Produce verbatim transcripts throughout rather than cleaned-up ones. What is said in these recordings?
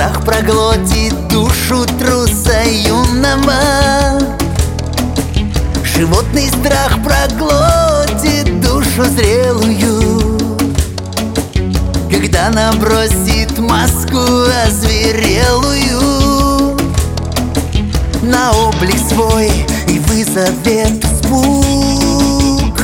страх проглотит душу труса юного. Животный страх проглотит душу зрелую, когда набросит маску озверелую на облик свой и вызовет испуг.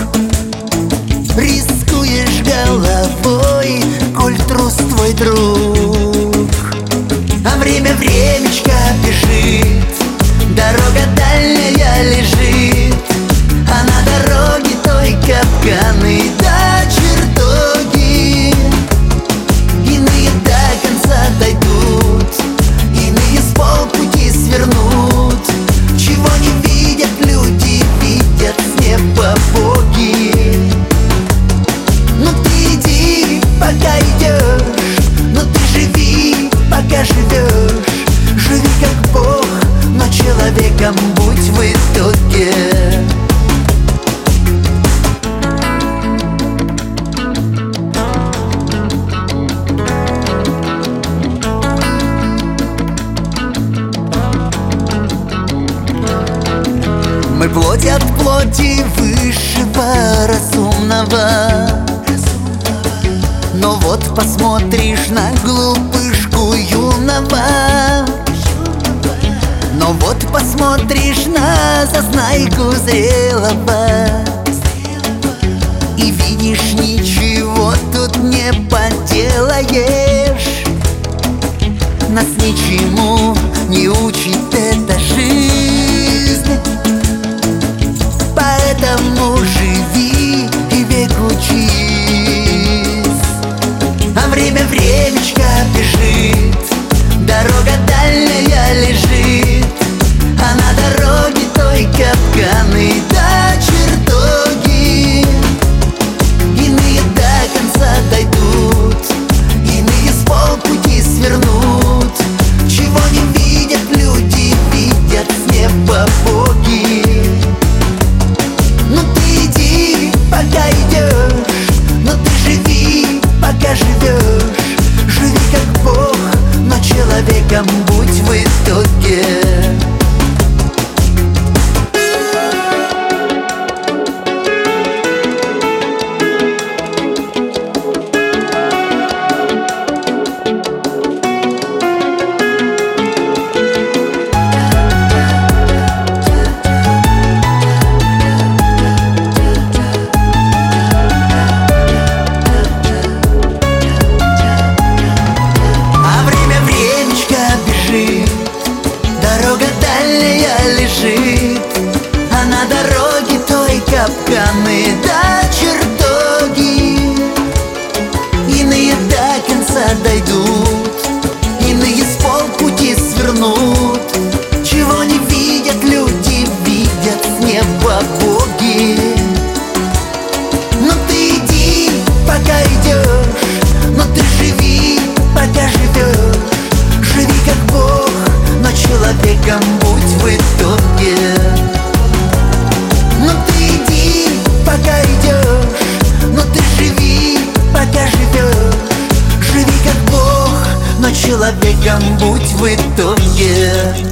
Рискуешь головой, коль трус твой друг. А время времечко бежит, дорога дальняя лежит, а на дороге той капканы до чертоги. Иные до конца дойдут, иные с полпути свернут. Чего не видят люди, видят с неба боги. Ну ты иди, пока идешь, но ты живи, пока живешь. Живи как Бог, но человеком будь в итоге. Мы плоть от плоти высшего разумного. Но вот посмотришь на глупышку юного, но вот посмотришь на зазнайку зрелого, и видишь, ничего тут не поделаешь. Нас ничему не учит эта жизнь, поэтому живи и век учись. А время времечко бежит, дорога дальняя лежит, а на дороге той капканы до чертоги. Иные до конца дойдут, иные с полпути свернут. Чего не видят люди, видят с неба боги. Ну ты иди, пока идешь, но ты живи, пока живешь. Живи как Бог, но человеком будь в итоге. Дорога дальняя лежит, а на дороге той капканы до чертоги. Иные до конца дойдут, иные с полпути свернут. Чего не видят люди, видят с неба боги. Ну ты иди, пока идешь, но ты живи, пока живешь. Живи как Бог, но человеком будь в итоге. Ну ты иди, пока идешь, но ты живи, пока живешь. Живи как Бог, но человеком будь в итоге.